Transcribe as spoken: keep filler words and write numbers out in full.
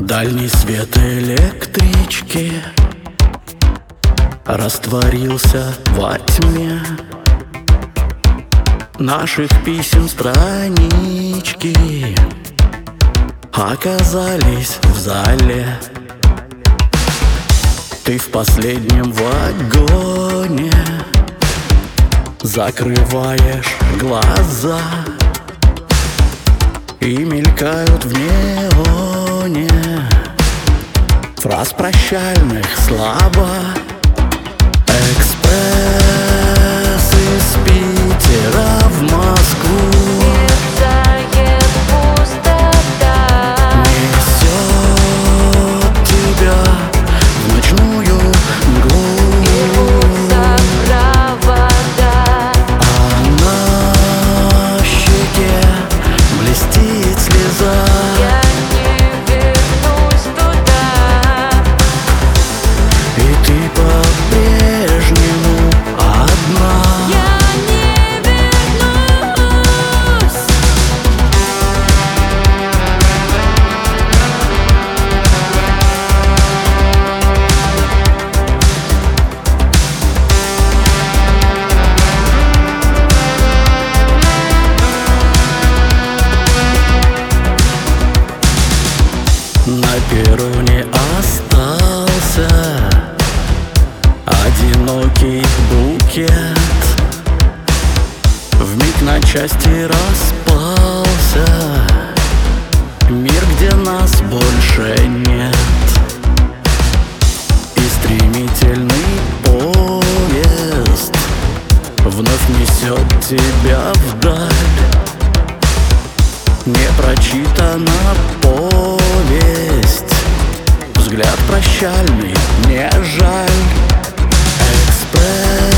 Дальний свет электрички растворился во тьме наших писем. Странички оказались в зале. Ты в последнем вагоне закрываешь глаза, и мелькают в неоне фраз прощальных слова. Экспресс из Питера в Москву мерцает пустота, несет тебя в ночную мглу. рвутся провода, А на щеке блестит слеза. я не вернусь туда. И ты по-прежнему одна. Я не вернусь. На перроне остался одинокий букет. Вмиг на части распался мир, где нас больше нет. И стремительный поезд вновь несет тебя вдаль. Не прочитана повесть, взгляд прощальный, не жаль. Экспресс